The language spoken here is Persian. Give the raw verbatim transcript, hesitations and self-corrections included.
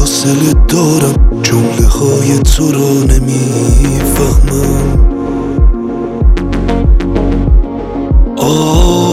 فاصله دارم، جمله های تو رو نمیفهمم. آه